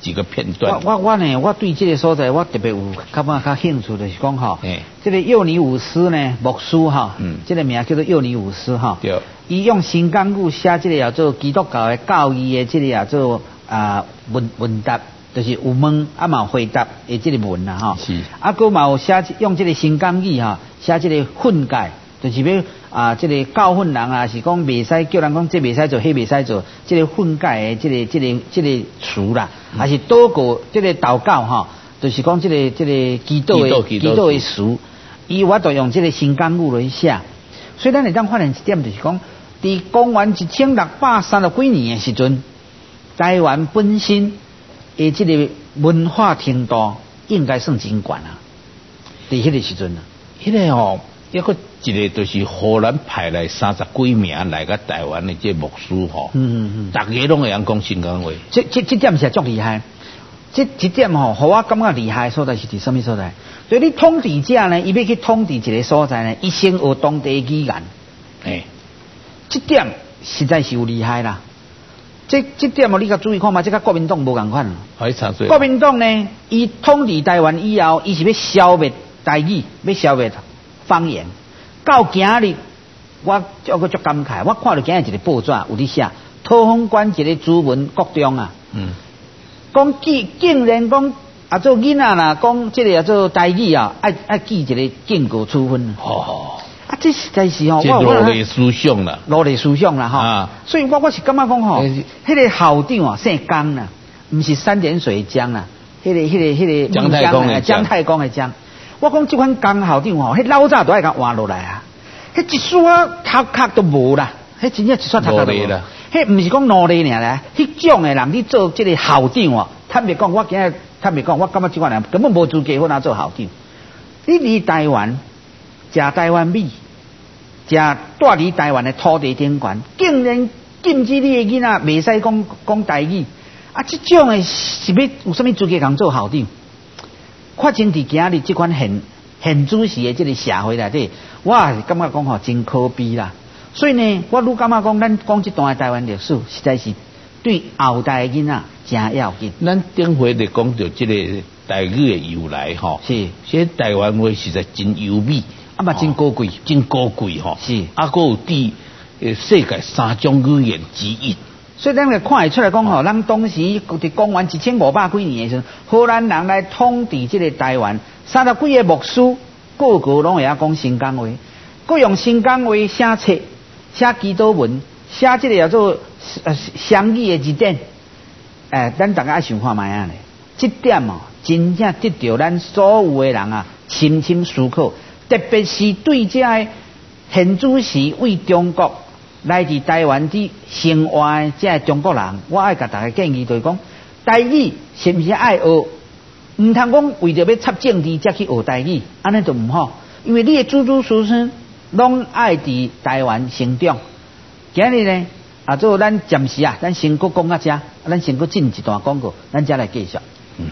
几个片段。 我我我呢，我对这个所在我特别有感觉较兴趣，就是讲哈， 哎， 这个幼尼武师呢，牧师哈，嗯，这个名叫做幼尼武师哈， 对， 伊用新港语写这个叫做基督教的教义的这个叫做啊问问答。就是有问啊嘛回答的这个文啦哈， 是啊个嘛有写用这个新港语哈，写这个训诫，就是要啊这个教训人啊，是讲袂使叫人讲这袂使做，迄袂使做，这个训诫的这个这个这个词啦，还是祷告这个祷告哈，就是讲这个这个基督的基督的词，伊我都用这个新港语来写，所以咱会当发现一点就是讲，伫公元一千六百三十几年的时阵，台湾本身诶，这个文化程度应该算真悬啊！伫迄个时阵啊， 迄个吼，一个一个就是荷兰派来三十几名来个台湾的这牧师吼，嗯嗯嗯，大家拢会晓讲新港话。 这这这点是足厉害，这这点吼，互我感觉厉害的所在是伫什么所在？所以你统治者呢，伊要去统治一个所在呢，伊先学当地语言，诶，这点实在是有厉害啦。这这点哦，你甲注意看嘛，这甲国民党无共款。国民党呢，伊统治台湾以后，伊是要消灭台语，要消灭方言。到今日，我我个足感慨，我看到今日一个报纸有伫写，桃园县一个朱文国中啊，嗯，讲竟竟然讲啊做囡仔啦，讲这个叫做台语啊，爱爱记一个警告处分。哦。啊，这实在是吼， 我落嚟思想啦， 落嚟思想啦，哈、啊。所以我我是感觉讲吼，迄、那个校长啊姓江啦，唔是三点水江啦，迄、那个迄、那个迄、那个姜太公的姜太公的姜。我讲这款江校长吼，迄老早都爱甲换落来啊，迄一撮头壳都无啦，迄真正一撮头壳都无啦。迄唔是讲努力尔啦，迄种的人你做这个校长哦，坦白讲，我今日坦白讲，我感觉这款人根本无资格好拿做校长。你离台湾。食台湾米，食住伫台湾的土地顶悬，竟然禁止你的囡仔袂使讲讲台语，啊！这种的是要有啥物资格通做校长？发生伫今日这款现现主时的这个社会内底，我也是感觉讲吼真可悲啦。所以呢，我愈感觉讲，咱讲这段的台湾历史，实在是对后代的囡仔真要紧。 咱顶回咧讲到这个台语的由来吼， 是， 这台湾话实在真优美。 啊嘛真高贵， 真高贵吼， 是啊，佫有伫诶世界三种语言之一。 所以咱来看会出来讲吼，咱当时伫公元一千五百几年的时候，荷兰人来统治这个台湾，三十几个牧师个个拢会晓讲新港话，佮用新港话写册、写基督文、写这个叫做呃双语的字典。诶，咱大家爱想看卖啊咧，这点哦，真正得到咱所有的人啊深深思考。特别是对这个现主时为中国来自台湾的生活的这个中国人，我爱甲大家建议就是讲，台语是不是爱学？唔通讲为着要插政治才去学台语，安尼就唔好。因为你的祖祖孙孙拢爱伫台湾成长。今日呢，啊，做咱暂时啊，咱先搁讲到这，咱先搁进一段广告，咱再来继续。嗯。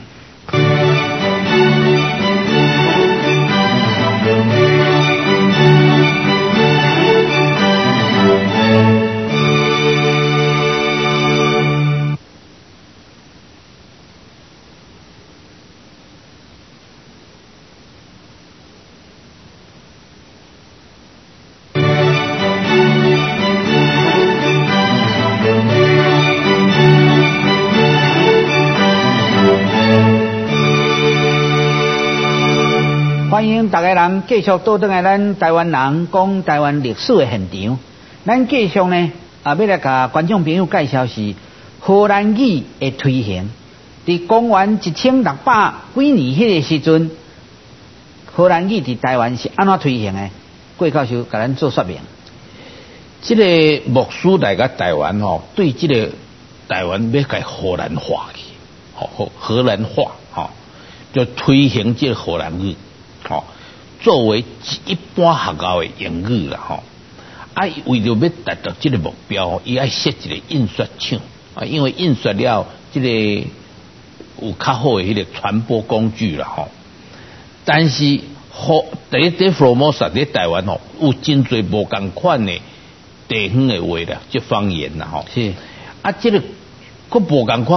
欢迎大家人继续倒转来咱台湾人讲台湾历史的现场。咱继续呢，啊，要来甲观众朋友介绍是荷兰语的推行。伫公元一千六百几年迄个时阵，荷兰语伫台湾是安怎推行的？郭教授甲咱做说明。 这个牧师来个台湾吼，对这个台湾要改荷兰化去，吼荷兰化，吼就推行这个荷兰语。哦，作为一般学校的英语啦，吼、哦，啊，为了要达到这个目标，伊爱设一个印刷厂啊，因为印刷了这个有较好的迄个传播工具啦，吼、哦。但是，好，第一在福尔摩沙在台湾吼，有真侪无共款的地方的话啦，即方言啦，吼、哦。 是， 啊，这个佫无共款个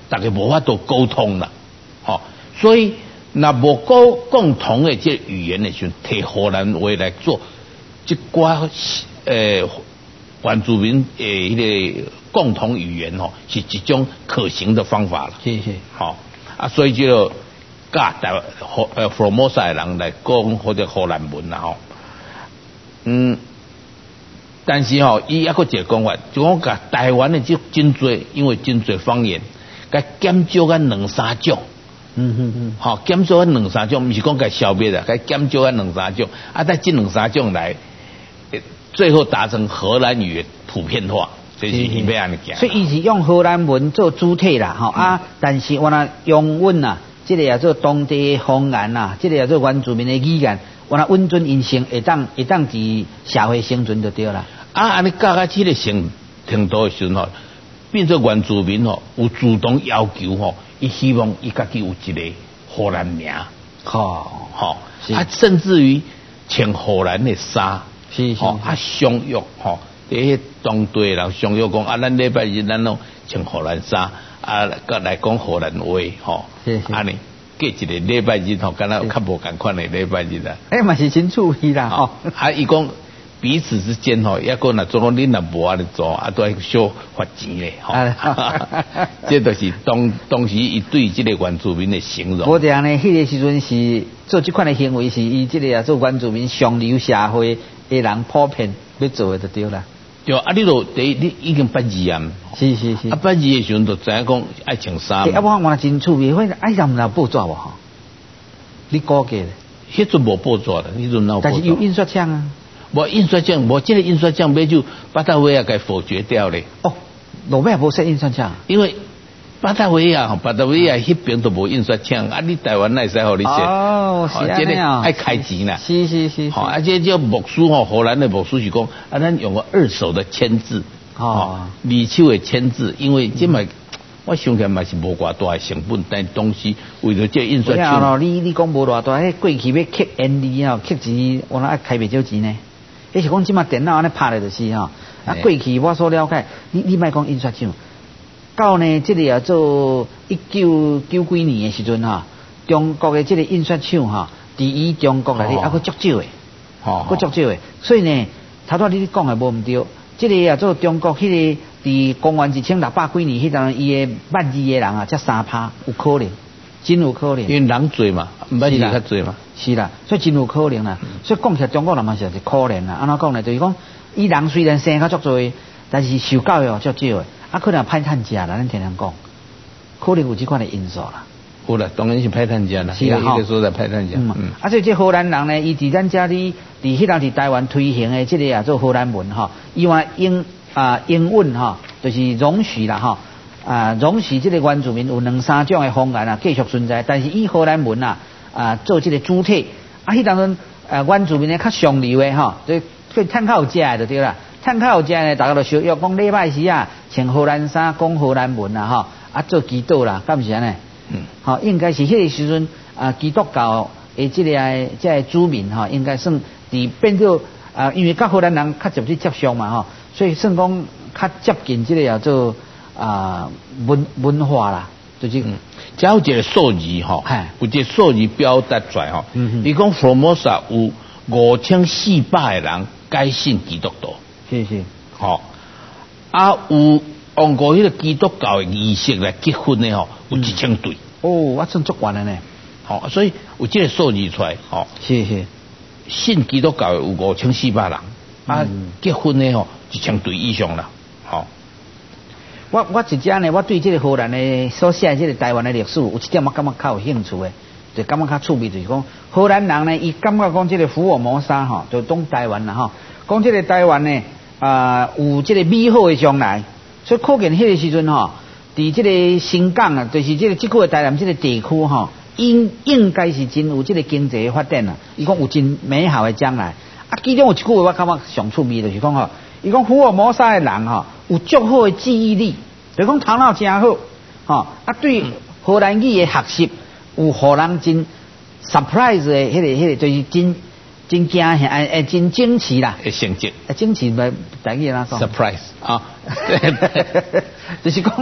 大家无法度沟通啦，吼、哦，所以那无共共同的这语言的时候，摕荷兰话来做这寡呃原住民诶迄个共同语言吼，是一种可行的方法啦。 是是， 好、哦、啊，所以就教台荷呃福尔摩沙的人来讲或者荷兰文啦吼，嗯。但是吼、哦，伊抑个一个讲法，就讲甲台湾的就真多，因为真多方言，甲减少啊两三种。 嗯嗯嗯， 吼、哦，减少啊两三种，毋是讲甲消灭啦，甲减少啊两三种，啊，但这两三种来，最后达成荷兰语的普遍化，这是伊要安尼讲。 所以伊是用荷兰文做主体啦，吼、嗯、啊，但是我那用阮呐，这个也做当地方言呐，这个也做原住民的语言。我那稳准因性会当会当伫社会生存就对啦。 啊，安尼教啊，这个程程度的时候吼，变做原住民吼，有主动要求吼，伊希望伊家己有一个荷兰名， 吼吼，啊，甚至于穿荷兰的衫， 是是， 啊，相约吼，伫当地人相约讲啊，咱礼拜日咱拢穿荷兰衫，啊，个来讲荷兰话，吼，安尼。过一个礼拜日吼，敢若较无共款的礼拜日啦。 哎，嘛是真趣味啦吼。 啊，伊讲彼此之间吼，抑个若做讲恁若无安尼做，啊，都爱小发钱咧吼。这都是当当时伊对这个原住民的形容。 无这样呢，迄个时阵是做这款的行为，是伊这个啊做原住民上流社会的人普遍要做的就对啦。 对啊，你都第你已经捌字啊， 是是是， 啊捌字的时阵就知影讲爱穿衫。 啊，我我真趣味，反正爱人有报纸无吼？你估计咧？ 迄阵无报纸的，迄阵哪有报纸？ 但是有印刷厂啊。 无印刷厂，无这个印刷厂买就巴达维亚给否决掉咧。 哦，路尾也无设印刷厂， 因为巴达维亚巴达维亚迄边都无印刷厂，啊，你台湾哪会使互你设？ 哦，是安尼哦， 爱开钱啦。 是是是。 好，而且叫木书吼，荷兰的木书是讲啊，咱用个二手的签字，哦，二手的签字，因为这卖。我想起来嘛是无偌大的成本，但东西为了这印刷厂。 咯，你你讲无偌大，迄过去要刻 N D 吼，刻字我那爱开袂少钱呢。迄是讲即马电脑安尼拍咧就是吼。啊，过去我所了解，你你莫讲印刷厂，到呢这里啊做一九九几年的时阵哈，中国的这个印刷厂哈，第一中国内底啊，佫足少的，哦，佫足少的，所以呢，头拄你讲的无毋对，这个啊做中国迄个。伫公元一千六百几年，迄阵伊诶捌字诶人啊，才三趴，有可能，真有可能。 因为人多嘛，捌字较多嘛。 是啦，所以真有可能啦。所以讲起来，中国人嘛是是可怜啦。安怎讲呢？就是讲，伊人虽然生较足多，但是受教育较少诶，啊，可能歹趁食啦。咱听人讲，可能有即款诶因素啦。 有啦，当然是歹趁食啦。是啦，一个所在歹趁食。 嗯嗯。啊，所以这荷兰人呢，伊伫咱遮里，伫迄当伫台湾推行诶，即个啊做荷兰文吼，伊用英。啊，英文哈，就是容许啦哈，啊，容许这个原住民有两三种的方言啊继续存在，但是以荷兰文啊啊做这个主体，啊，迄当阵啊原住民呢较上流的哈，所以可以趁较有食的就对啦，趁较有食呢，大家就小约讲礼拜时啊，穿荷兰衫，讲荷兰文啦哈，啊做祈祷啦，敢是安尼？嗯，好，应该是迄个时阵啊，基督教的这个这个主民哈，应该算伫变做啊，因为甲荷兰人较直接接触嘛哈。所以算讲较接近这个叫做啊文文化啦，就是。嗯， 只有一个数字吼，有一个数字表达出来吼。嗯你讲福尔摩沙有五千四百个人改信基督教。 是是。 吼、哦，啊有用过迄个基督教的仪式来结婚的吼，有一千对。 嗯、哦，我真足完了呢。 好、哦，所以有这个数字出来，吼、哦。 是是。 信基督教有五千四百人。啊，结婚呢吼，一千对以上啦，吼、哦。 我我一只呢，我对这个荷兰的所写这个台湾的历史，有一点我感觉较有兴趣的，就感觉较趣味，就是讲荷兰人呢，伊感觉讲这个福尔摩沙吼，就当台湾啦吼，讲这个台湾呢啊、呃、有这个美好的将来，所以可见迄个时阵吼，伫这个新港啊，就是这个即个台南这个地区吼，应应该是真有这个经济的发展啊，伊讲有真美好的将来。啊，其中有一句话我感觉上趣味，就是讲吼，伊讲福尔摩沙的人吼有足好的记忆力，就讲头脑真好，吼啊对荷兰语的学习有互人真 surprise 的迄、那个迄、那个就是真真惊吓诶真惊奇啦， 诶成绩， 诶惊奇咪台语哪讲 ？surprise 啊， 就是讲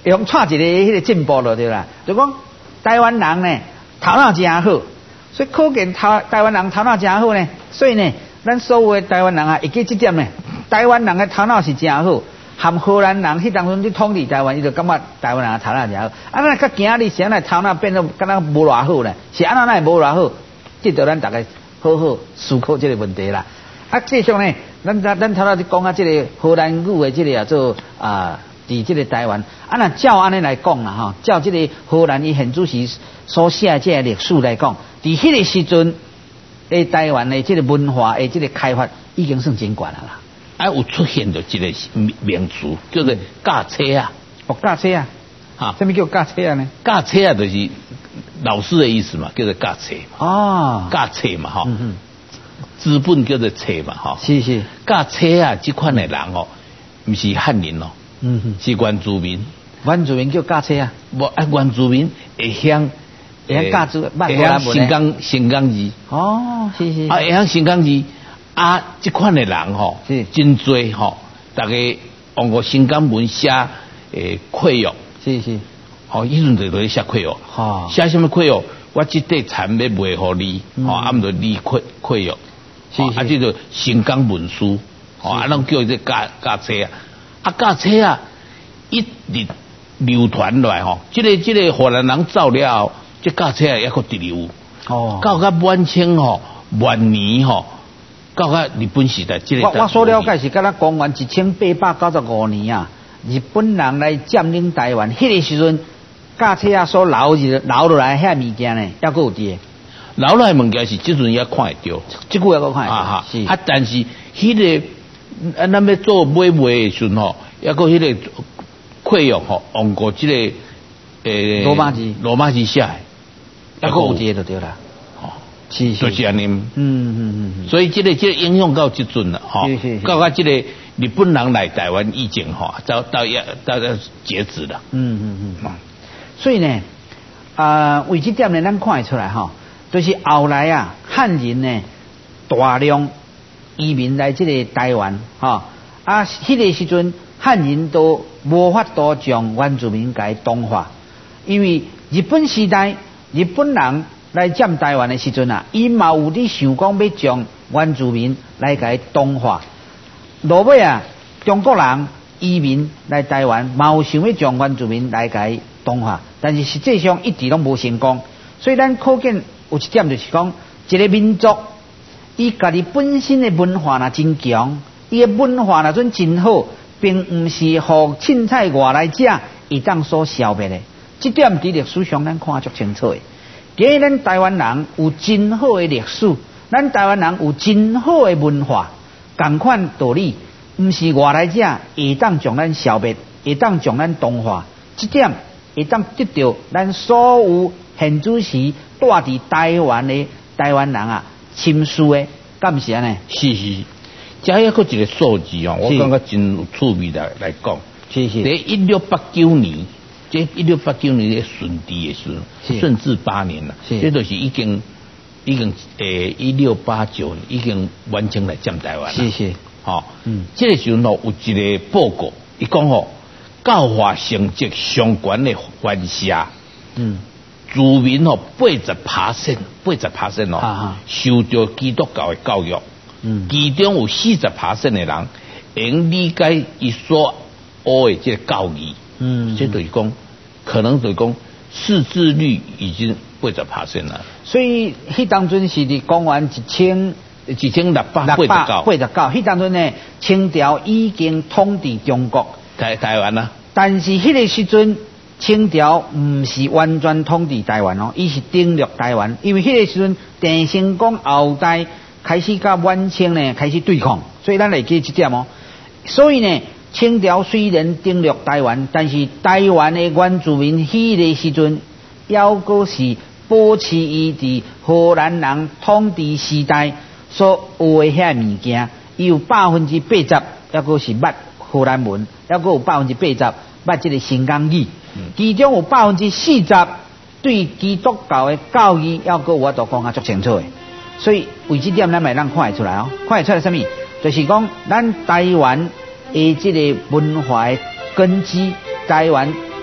用创一个迄个进步了对啦。就讲台湾人呢头脑真好，所以可见台台湾人头脑真好呢。所以呢，咱所有的台湾人啊，会记这点呢，台湾人的头脑是真好。含荷兰人迄当阵去统治台湾，伊就感觉台湾人头脑真好。啊，咱较今日现在头脑变得敢若无偌好呢，是安怎那会无偌好？值得咱大家好好思考这个问题啦。啊，继续呢，咱咱咱头脑就讲啊，这个荷兰语的这个叫做啊，伫这个台湾，啊，那照安尼来讲啦吼，照这个荷兰伊现主席所写这个历史来讲，伫迄个时阵，诶，台湾的这个文化诶，这个开发已经算真悬啦啦。 啊，有出现着一个名词，叫做驾车啊。 哦，驾车啊， 哈， 什么叫驾车啊呢？ 驾车啊，就是老师的意思嘛，叫做驾车嘛。 哦， 驾车嘛，哈。 嗯嗯。 资本叫做车嘛，哈。 是是。 驾车啊，这款的人哦，不是汉人哦， 嗯嗯， 是原住民。 原住民叫驾车啊？ 无啊，原住民会晓会晓驾住， 会晓新港新港字。 哦，是是。 啊，会晓新港字。啊，这款的人吼，是真多吼，大家用个新港文写诶契约， 是是， 哦，迄阵就在写契约， 哈， 写什么契约？我这块田要卖互你，哦，啊，毋就你契契约，是啊，这就新港文书，哦，啊，拢叫这驾驾车啊，啊，驾车啊，一直流传来吼，这个这个荷兰人造了后，这驾车也个直流，哦，到甲晚清吼，晚年吼。到个日本时代，这个我我所了解是，甲咱公元一千八百九十五年啊，日本人来占领台湾，迄个时阵，驾车啊所留入留落来遐物件呢，还佫有伫。 留落来物件是即阵也看会到， 即句也佫看会到。 啊哈，是啊，但是迄、那个啊，咱要做买卖的时阵吼，也佫迄个契约吼，用过即、这个诶罗马字， 罗马字写的， 也佫有伫就对啦。 是是，就是安尼。嗯嗯嗯。 所以这个这个影响到即阵啦，吼，到到这个日本人来台湾以前吼，到到要到要截止了。 嗯嗯嗯。所以呢，啊、呃，为这点呢，咱看会出来吼，就是后来啊，汉人呢大量移民来这个台湾，吼，啊，迄个时阵汉人都无法度将原住民给同化，因为日本时代日本人。来占台湾的时阵啊，伊嘛有伫想讲要将原住民来甲伊同化。落尾啊，中国人移民来台湾，嘛有想要将原住民来甲伊同化，但是实际上一直拢无成功。所以咱可见有一点就是讲，一个民族伊家己本身的文化若真强，伊的文化若准真好，并毋是互凊彩外来者会当所消灭的。这点伫历史上咱看足清楚的。今日咱台湾人有真好的历史，咱台湾人有真好的文化，同款道理，毋是外来者会当将咱消灭，会当将咱同化，这点会当得到咱所有现主时住伫台湾的台湾人啊，深思的，敢毋是安尼？ 是是，加一个一个数字哦，我感觉真有趣味来来讲。 是是。 在一六八九年。这一六八九年的顺治的时候，顺治八年了，这就是已经已经诶一六八九年已经完成来占台湾了。 是是， 哦，嗯，这个时候呢有一个报告，伊讲吼教化成绩相关的县社，嗯，居民吼八十趴线，八十趴线哦，受到基督教的教育，嗯，其中有四十趴线的人能理解伊所学的这个教义。嗯，这就是讲，可能就是讲识字率已经八十趴线了。 所以，迄当阵是伫公元一千一千六百八十九， 八十九。迄当阵呢，清朝已经统治中国台台湾啦。 但是迄个时阵，清朝唔是完全统治台湾哦，伊是侵略台湾，因为迄个时阵郑成功后代开始甲晚清呢开始对抗，所以咱来记这点哦。所以呢。清朝虽然侵略台湾，但是台湾的原住民迄个时阵，犹阁是保持伊伫荷兰人统治时代所学的遐物件，伊有百分之八十，犹阁是捌荷兰文，犹阁有百分之八十捌这个新港语，其中有百分之四十对基督教的教义，犹阁我都讲啊足清楚的。所以为这点，咱咪咱看会出来哦，看会出来什么？就是讲咱台湾。诶，这个文化的根基，台湾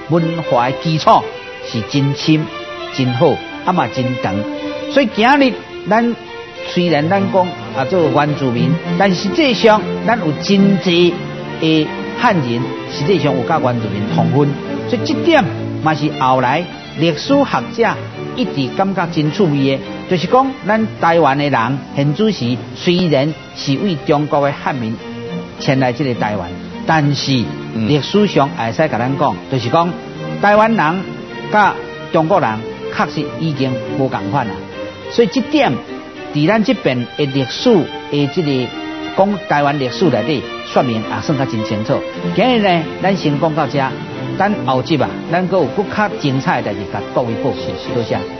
文化的基础是真深、真好，啊嘛真长。所以今日咱虽然咱讲啊做原住民，但实际上咱有真济的汉人，实际上有甲原住民同分。所以这点嘛是后来历史学者一直感觉真趣味的，就是讲咱台湾的人现主时虽然是为中国的汉民迁来这个台湾，但是历史上会使甲咱讲，就是讲台湾人甲中国人确实已经无共款啦。所以这点伫咱这边的历史的这个讲台湾历史内底说明也算较真清楚。今日呢，咱先讲到这，等后集啊，咱阁有更较精彩的代志甲各位报告。多谢。